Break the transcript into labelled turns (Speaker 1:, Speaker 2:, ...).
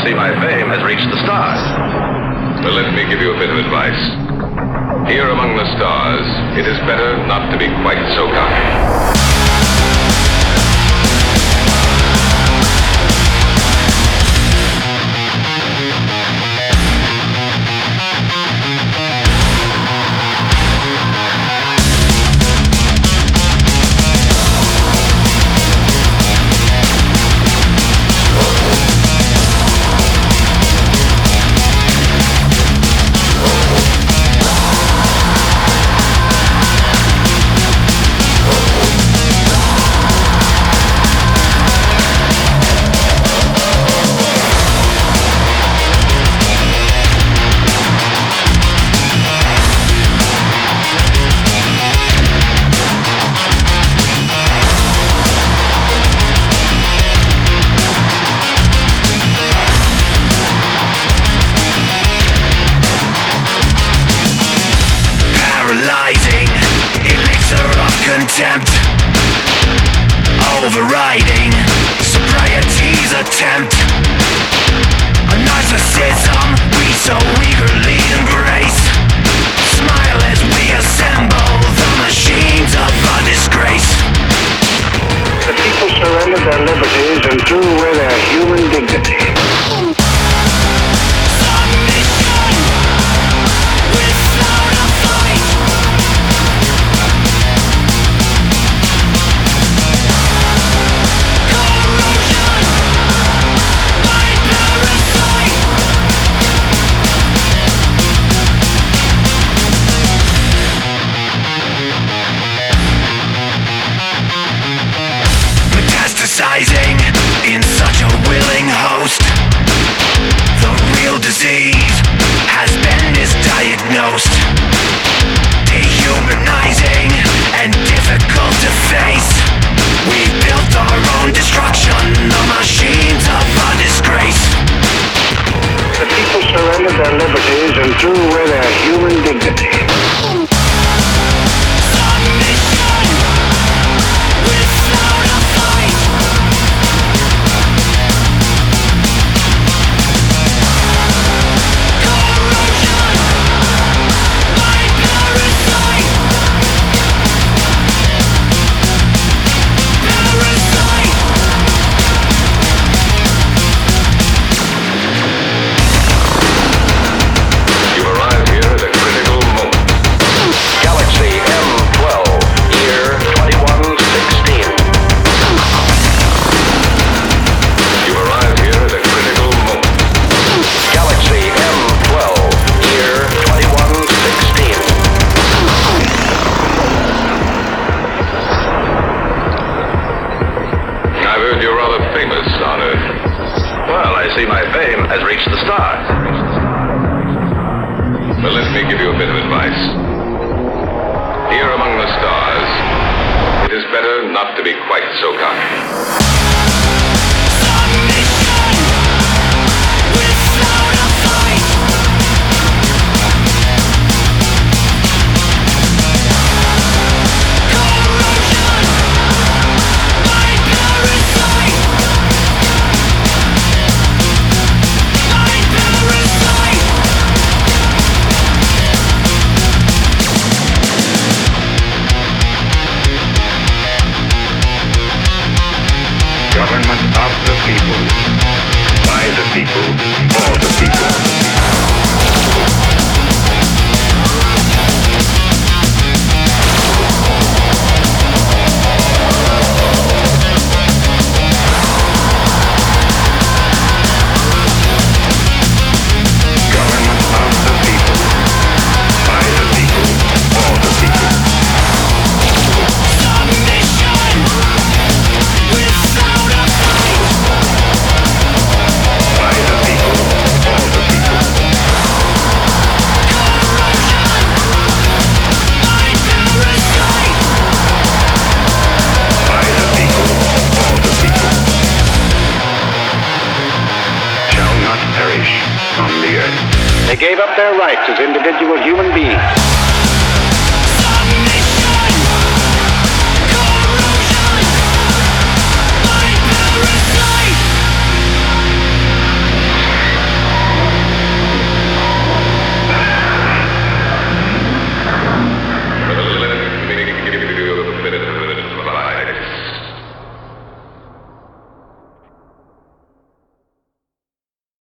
Speaker 1: see my fame has reached the stars. Well, let me give you a bit of advice. Here among the stars, it is better not to be quite so cocky.
Speaker 2: Contempt, overriding sobriety's attempt. A narcissism we so eagerly embrace. Smile as we assemble the machines of a disgrace.
Speaker 3: The people surrendered their liberties and threw away their human dignity.
Speaker 2: In such a willing host, the real disease has been misdiagnosed. Dehumanizing and difficult to face. We built our own destruction, the machines of a disgrace.
Speaker 3: The people surrendered their liberties and threw away their human dignity.
Speaker 1: See, my fame has reached the stars. Well, let me give you a bit of advice. Here among the stars, it is better not to be quite so cocky.
Speaker 3: Government of the people, by the people, for the people. They gave up their rights as individual human beings.